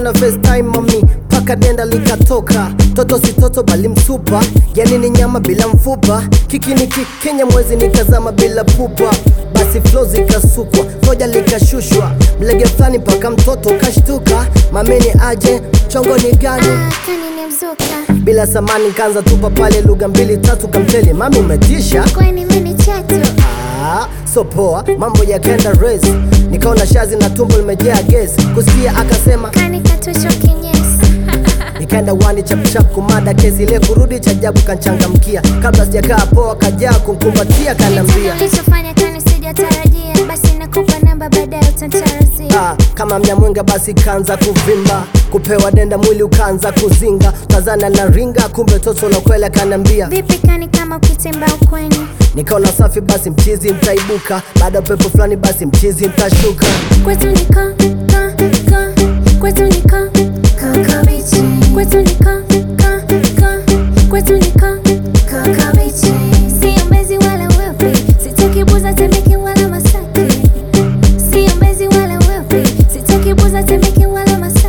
na FaceTime mami paka denda likatoka. Toto si toto bali msupa, yani ni nyama bila mfupa. Kiki ni kikenya mwezi nikazama bila pupa. Basi flow zikasukwa, soja likashushwa. Mlege flani paka mtoto kashtuka. Mameni aje, chongo ni gani? Kanini mzuka Bila samani kanza tupa pale lugha mbili tatu kamteli. Mami umetisha kweni mini chatu so poa, mambo ya kenda race. Nikaona shazi na tumbo limejea gesi. Kusikia akasema kani katucho kinyesi nikaenda wani chap chap kumada kesi ile kurudi chajabu kanchangamkia. Kabla sijakaa poa kajaa kumkumbatia kanambia ulichofanya kani sijatarajia. Basi nakupa namba baadaye utantarazia. Kama mnyamwinga basi kanza kuvimba. Kupewa denda mwili ukanza kuzinga. Kazana na ringa kumbe toto la kweli kanambia vipi kani kama ukitimba ukweni. Nikaona safi basi mchizi mtaibuka. Baada pepo fulani basi mchizi mtashuka. Kwetu niko kwetu niko kakabichi. Kwetu niko kwetu niko kakabichi. Sio mbezi wala wepi, sitaki buza tembeki wala masaki. Sio mbezi wala wepi, sitaki buza tembeki wala masaki.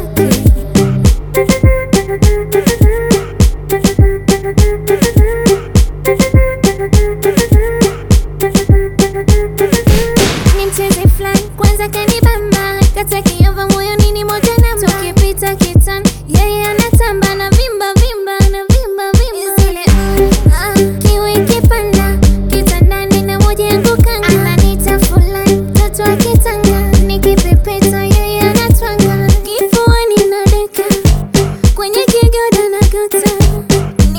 Ni mchezi flani kwanza kanibamba. Kata kiova moyo nini moja namba. Tukipita kitani yeye anatamba na vimba vimba na vimba vimba. Zile kiwe kipanda kitandani na moja yangu kanga. Ananita fulani toto akitanga. Nikipepeta yeye anatwanga. Kifuani nadeka kwenye kigoda na kata.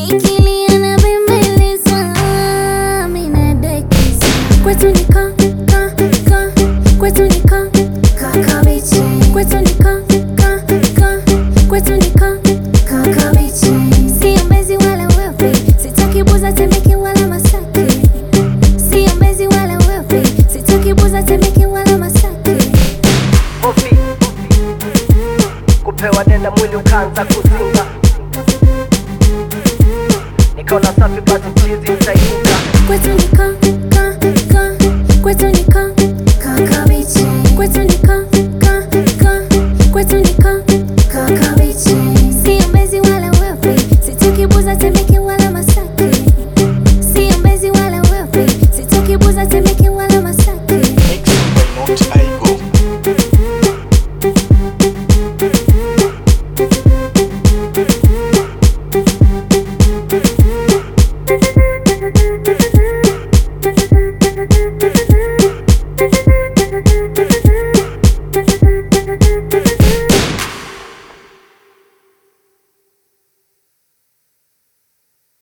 Nikilia na bembelezwa mina dekeza. Kwetu niko